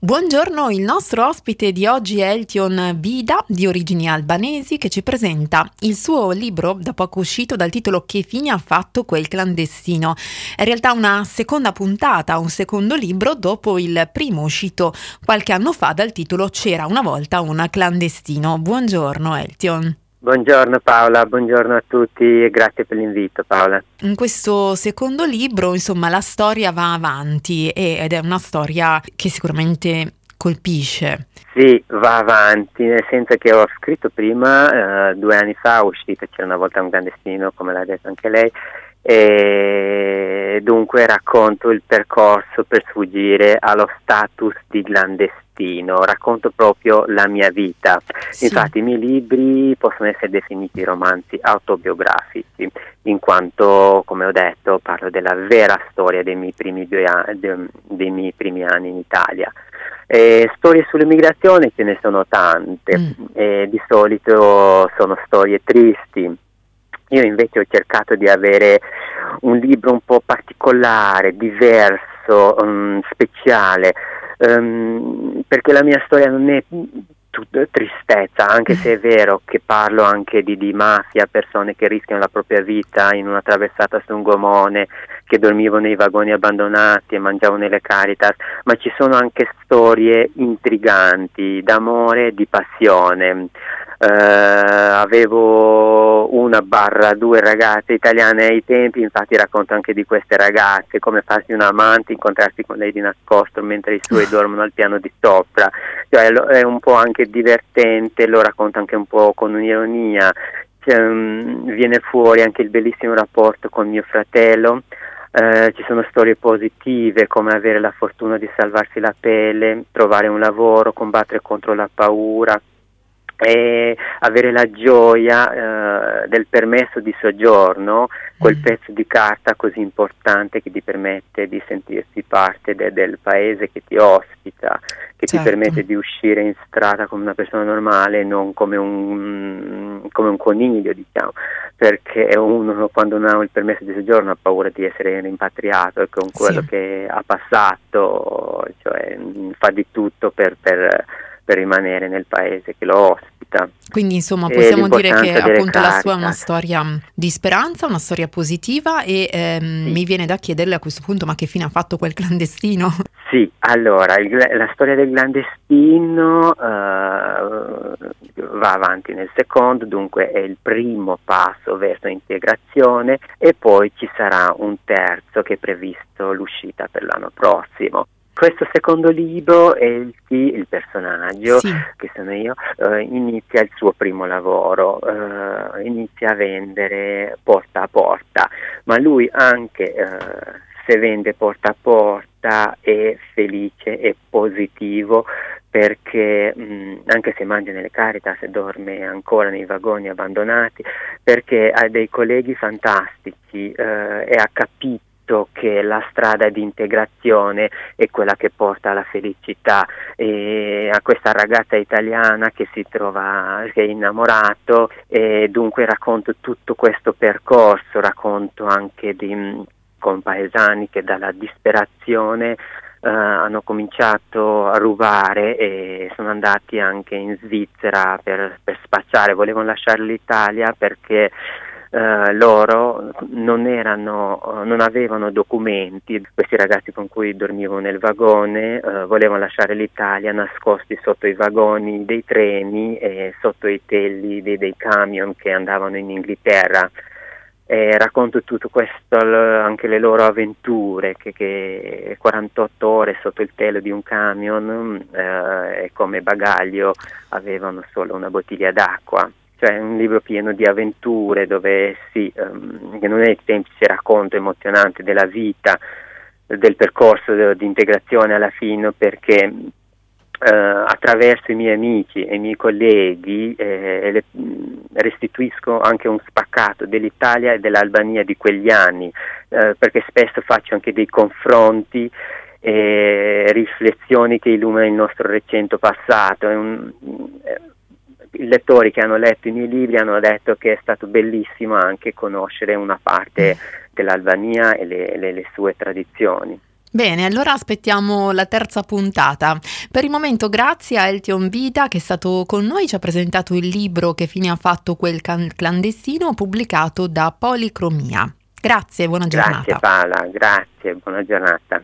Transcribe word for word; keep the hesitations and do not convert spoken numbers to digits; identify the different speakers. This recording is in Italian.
Speaker 1: Buongiorno, il nostro ospite di oggi è Eltion Vida, di origini albanesi, che ci presenta il suo libro, da poco uscito, dal titolo Che fine ha fatto quel clandestino. È in realtà una seconda puntata, un secondo libro, dopo il primo uscito qualche anno fa dal titolo C'era una volta un clandestino. Buongiorno Eltion.
Speaker 2: Buongiorno Paola, buongiorno a tutti e grazie per l'invito Paola.
Speaker 1: In questo secondo libro, insomma, la storia va avanti e- ed è una storia che sicuramente colpisce.
Speaker 2: Sì, va avanti, nel senso che ho scritto prima, eh, due anni fa, è uscita C'era una volta un clandestino, come l'ha detto anche lei, e dunque racconto il percorso per sfuggire allo status di clandestino, racconto proprio la mia vita.
Speaker 1: Sì.
Speaker 2: Infatti i miei libri possono essere definiti romanzi autobiografici, in quanto, come ho detto, parlo della vera storia dei miei primi, due anni, dei miei primi anni in Italia. Eh, storie sull'immigrazione ce ne sono tante,
Speaker 1: Mm.
Speaker 2: e di solito sono storie tristi. Io invece ho cercato di avere un libro un po' particolare, diverso, um, speciale, um, perché la mia storia non è tutta tristezza, anche se è vero che parlo anche di, di mafia, persone che rischiano la propria vita in una traversata su un gomone, che dormivano nei vagoni abbandonati e mangiavano nelle Caritas, ma ci sono anche storie intriganti, d'amore, di passione. Uh, avevo una barra due ragazze italiane ai tempi, infatti racconto anche di queste ragazze, come farsi un amante, incontrarsi con lei di nascosto mentre i suoi dormono al piano di sopra, cioè è un po' anche divertente, lo racconto anche un po' con un'ironia, cioè, um, viene fuori anche il bellissimo rapporto con mio fratello. Uh, ci sono storie positive come avere la fortuna di salvarsi la pelle, trovare un lavoro, combattere contro la paura e avere la gioia eh, del permesso di soggiorno, quel
Speaker 1: Mm.
Speaker 2: pezzo di carta così importante che ti permette di sentirsi parte de- del paese che ti ospita, che ti
Speaker 1: Certo.
Speaker 2: permette di uscire in strada come una persona normale, non come un, come un coniglio, diciamo, perché uno quando non ha il permesso di soggiorno ha paura di essere rimpatriato e con quello
Speaker 1: Sì.
Speaker 2: che ha passato, cioè, fa di tutto per, per per rimanere nel paese che lo ospita.
Speaker 1: Quindi insomma
Speaker 2: E
Speaker 1: possiamo dire che
Speaker 2: l'importanza delle
Speaker 1: appunto la sua è una
Speaker 2: Caritas.
Speaker 1: storia mh, di speranza, una storia positiva e ehm,
Speaker 2: Sì,
Speaker 1: mi viene da chiederle a questo punto ma che fine ha fatto quel clandestino?
Speaker 2: sì, allora il- la storia del clandestino eh, va avanti nel secondo, dunque è il primo passo verso integrazione e poi ci sarà un terzo che è previsto l'uscita per l'anno prossimo. Questo secondo libro, Elsie, il personaggio,
Speaker 1: Sì.
Speaker 2: che sono io, eh, inizia il suo primo lavoro, eh, inizia a vendere porta a porta, ma lui anche eh, se vende porta a porta è felice e positivo perché mh, anche se mangia nelle Caritas e dorme ancora nei vagoni abbandonati, perché ha dei colleghi fantastici eh, e ha capito che la strada di integrazione è quella che porta alla felicità, e a questa ragazza italiana che si trova, che è innamorato, e dunque racconto tutto questo percorso, racconto anche di compaesani che dalla disperazione Uh, hanno cominciato a rubare e sono andati anche in Svizzera per, per spacciare, volevano lasciare l'Italia perché uh, loro non erano, uh, non avevano documenti, questi ragazzi con cui dormivano nel vagone uh, volevano lasciare l'Italia nascosti sotto i vagoni dei treni e sotto i telli dei, dei camion che andavano in Inghilterra. E racconto tutto questo, anche le loro avventure, che, che quarantotto ore sotto il telo di un camion eh, e come bagaglio avevano solo una bottiglia d'acqua. Cioè un libro pieno di avventure dove sì, um, che non è il semplice racconto emozionante della vita, del percorso di integrazione alla fine, perché Uh, attraverso i miei amici e i miei colleghi eh, le, restituisco anche un spaccato dell'Italia e dell'Albania di quegli anni, uh, perché spesso faccio anche dei confronti e riflessioni che illuminano il nostro recente passato. È un, eh, I lettori che hanno letto i miei libri hanno detto che è stato bellissimo anche conoscere una parte dell'Albania e le, le, le sue tradizioni.
Speaker 1: Bene, allora aspettiamo la terza puntata. Per il momento grazie a Eltion Vida che è stato con noi, ci ha presentato il libro Che fine ha fatto quel can- clandestino, pubblicato da Policromia. Grazie, buona
Speaker 2: Grazie
Speaker 1: giornata.
Speaker 2: Paola, grazie, buona giornata.